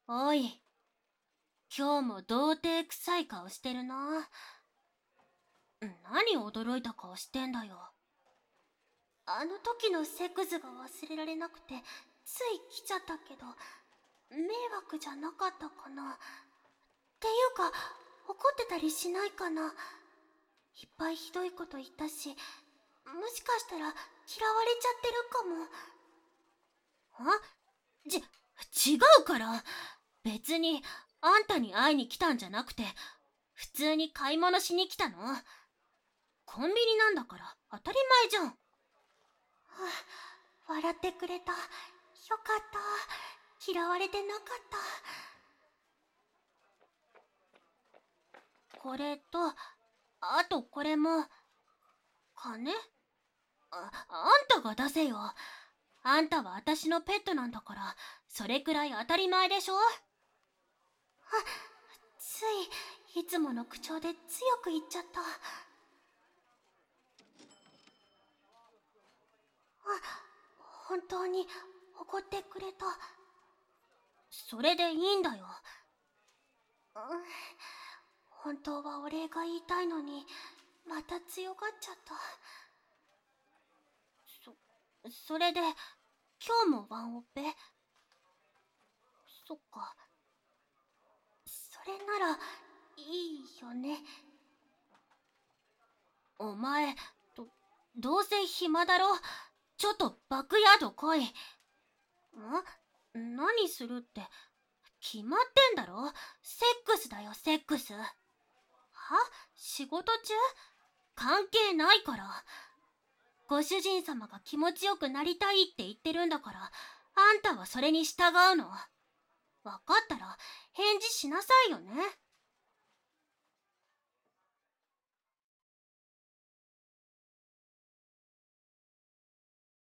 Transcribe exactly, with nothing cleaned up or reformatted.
おい、今日も童貞臭い顔してるな。何驚いた顔してんだよ。あの時のセクズが忘れられなくて、つい来ちゃったけど、迷惑じゃなかったかな。っていうか、怒ってたりしないかな。いっぱいひどいこと言ったし、もしかしたら嫌われちゃってるかも。あち、違うから。別に、あんたに会いに来たんじゃなくて、普通に買い物しに来たの。コンビニなんだから当たり前じゃん。はあ、笑ってくれた。よかった。嫌われてなかった。これと、あとこれも、金？あ、あんたが出せよ。あんたは私のペットなんだから、それくらい当たり前でしょ。あ、つい、いつもの口調で強く言っちゃった。あ、本当に怒ってくれた。それでいいんだよ。うん、本当はお礼が言いたいのに、また強がっちゃった。そ、それで、今日もワンオペ？そっか。それなら、いいよね。お前、ど、どうせ暇だろ。ちょっとバックヤード来い。ん？何するって、決まってんだろ。セックスだよ、セックス。は？仕事中？関係ないから。ご主人様が気持ちよくなりたいって言ってるんだから、あんたはそれに従うの。わかったら返事しなさいよね。